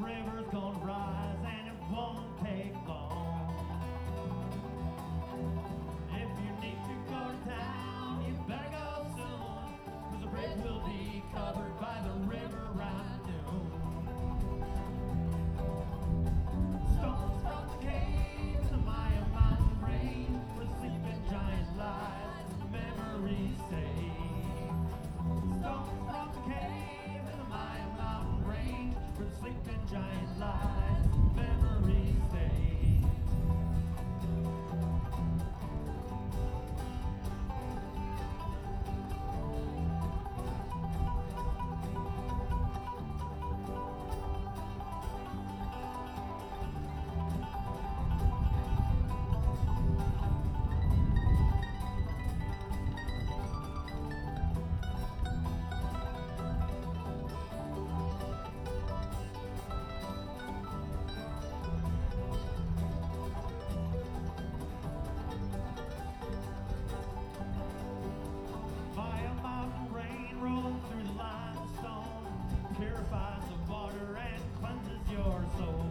river's gonna rise and it won't take long. If you need to go to town, you better go soon, 'cause the bridge will be covered by the river around noon. Stones from the caves of the Maya mountain range, where the sleeping giant lies, memories stay. Stones from the caves of the Maya mountain range, where the sleeping giant lies, memories stay. Maya mountain rain rolling through the limestone purifies the water and cleanses your soul.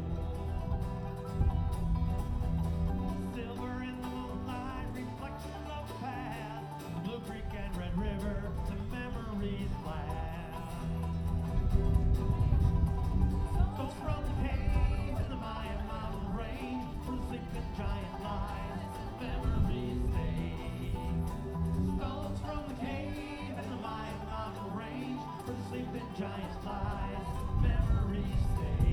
Silver in the moonlight, reflections of the past, the Blue Creek and Red River, the memories last. Stones from the caves in the Maya mountain range, where the sleeping giant lies, memories stay. Stones from the cave in the Maya mountain range, where the sleeping giant lies, memories stay.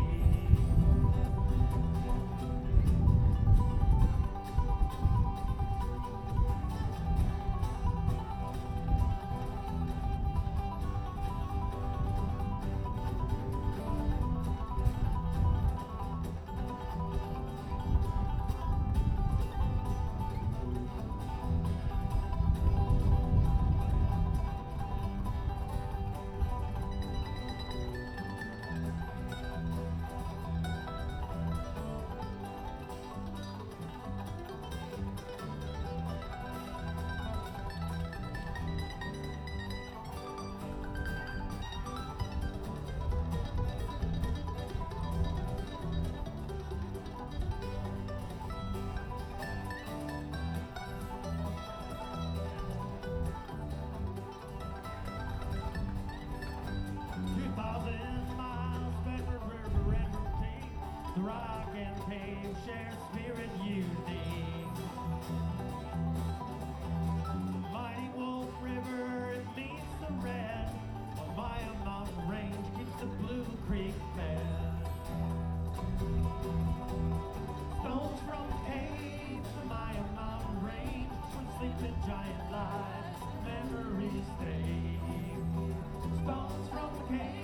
The rock and cave share spirit unique. Mighty Wolf River, it meets the red. The Maya mountain range keeps the Blue Creek fed. Stones from the caves, the Maya mountain range, where sleeping giant lies, memories stay. Stones from the caves.